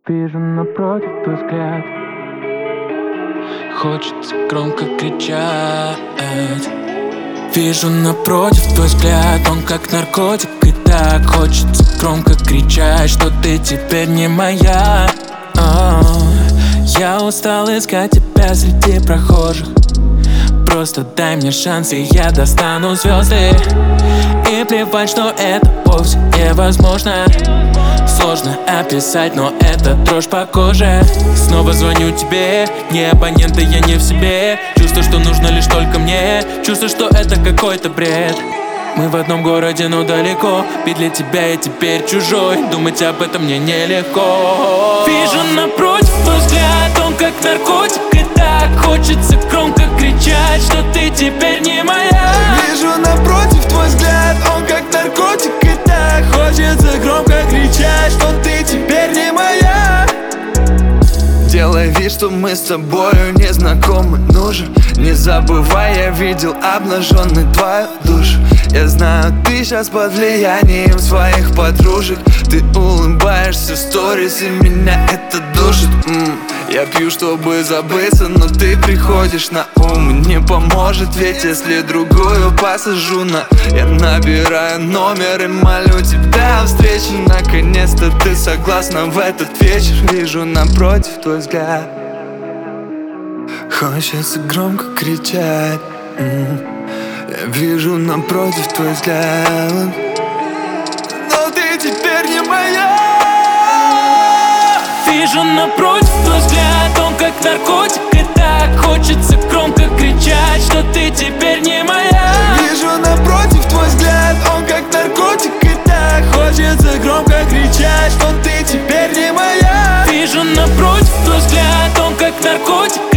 Вижу напротив твой взгляд, хочется громко кричать. Вижу напротив твой взгляд, он как наркотик, и так хочется громко кричать, что ты теперь не моя. Я устал искать тебя среди прохожих. Просто дай мне шанс, и я достану звезды. И плевать, что это вовсе невозможно. Сложно описать, но это дрожь по коже. Снова звоню тебе, не абонент, и я не в себе. Чувствую, что нужно лишь только мне. Чувствую, что это какой-то бред. Мы в одном городе, но далеко. Ведь для тебя я теперь чужой. Думать об этом мне нелегко. Вижу напротив твой взгляд, он как наркотик, и так хочется громко кричать, что ты теперь не моя. Вижу напротив твой взгляд, он как наркотик, и так хочется громко кричать, что ты теперь не моя. Делай вид, что мы с тобою не знакомы, ну же, не забывай, я видел обнаженной твою душу. Я знаю, ты сейчас под влиянием своих подружек. Ты улыбаешься в сторис, и меня это душит. Я пью, чтобы забыться, но ты приходишь на ум. Не поможет, ведь если другую посажу на... Я набираю номер и молю тебя о встрече. Наконец-то ты согласна в этот вечер. Вижу напротив твой взгляд, хочется громко кричать. Я вижу напротив твой взгляд, но ты теперь не моя. Вижу напротив твой взгляд, он как наркотик, и так хочется громко кричать, что ты теперь не моя. Вижу напротив твой взгляд, он как наркотик, и так хочется громко кричать, что ты теперь не моя. Вижу напротив твой взгляд, он как наркотик,